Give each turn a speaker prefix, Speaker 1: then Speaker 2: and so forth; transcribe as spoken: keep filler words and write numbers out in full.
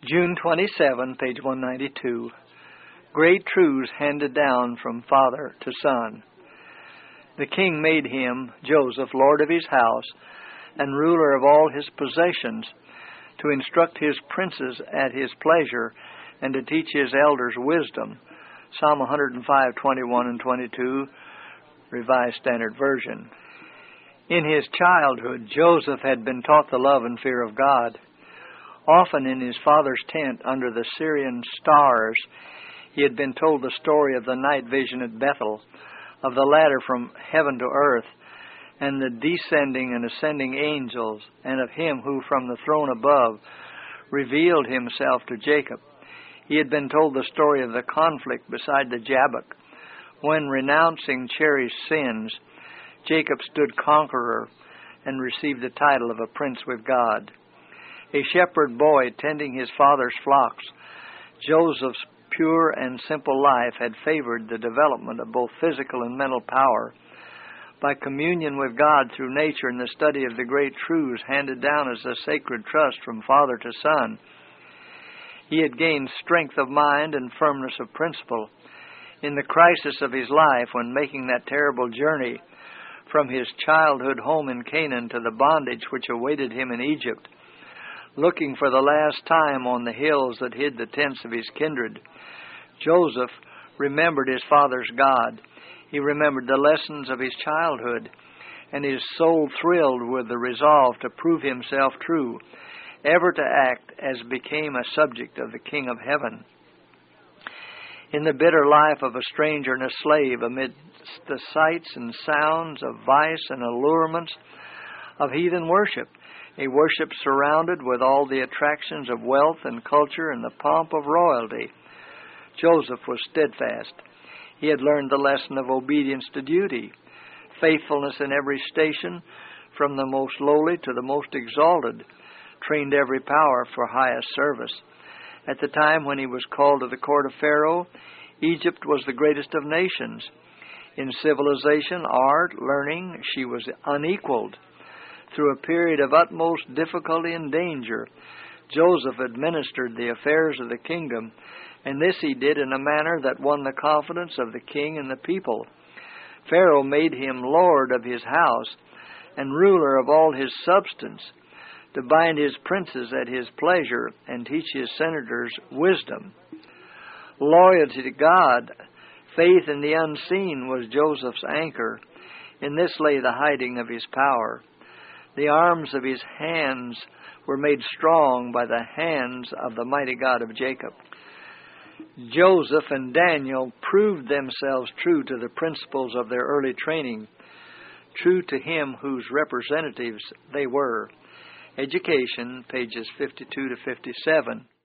Speaker 1: June twenty-seventh, page one ninety-two. Great truths handed down from father to son. The king made him, Joseph, lord of his house, and ruler of all his possessions, to instruct his princes at his pleasure, and to teach his elders wisdom. Psalm one oh five, twenty-one and twenty-two, Revised Standard Version. In his childhood, Joseph had been taught the love and fear of God. Often in his father's tent under the Syrian stars, he had been told the story of the night vision at Bethel, of the ladder from heaven to earth, and the descending and ascending angels, and of him who from the throne above revealed himself to Jacob. He had been told the story of the conflict beside the Jabbok, when, renouncing cherished sins, Jacob stood conqueror and received the title of a prince with God. A shepherd boy tending his father's flocks, Joseph's pure and simple life had favored the development of both physical and mental power. By communion with God through nature and the study of the great truths handed down as a sacred trust from father to son, he had gained strength of mind and firmness of principle. In the crisis of his life, when making that terrible journey from his childhood home in Canaan to the bondage which awaited him in Egypt, looking for the last time on the hills that hid the tents of his kindred, Joseph remembered his father's God. He remembered the lessons of his childhood, and his soul thrilled with the resolve to prove himself true, ever to act as became a subject of the King of Heaven. In the bitter life of a stranger and a slave, amidst the sights and sounds of vice and allurements of heathen worship, a worship surrounded with all the attractions of wealth and culture and the pomp of royalty, Joseph was steadfast. He had learned the lesson of obedience to duty, faithfulness in every station, from the most lowly to the most exalted, trained every power for highest service. At the time when he was called to the court of Pharaoh, Egypt was the greatest of nations. In civilization, art, learning, she was unequaled. Through a period of utmost difficulty and danger, Joseph administered the affairs of the kingdom, and this he did in a manner that won the confidence of the king and the people. Pharaoh made him lord of his house and ruler of all his substance, to bind his princes at his pleasure and teach his senators wisdom. Loyalty to God, faith in the unseen, was Joseph's anchor. In this lay the hiding of his power. The arms of his hands were made strong by the hands of the mighty God of Jacob. Joseph and Daniel proved themselves true to the principles of their early training, true to him whose representatives they were. Education, pages fifty-two to fifty-seven.